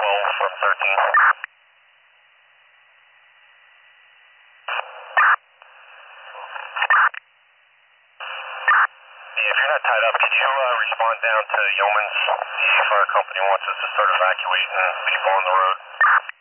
12 from 13. If you're not tied up, could you respond down to Yeoman's? The fire company wants us to start evacuating people on the road.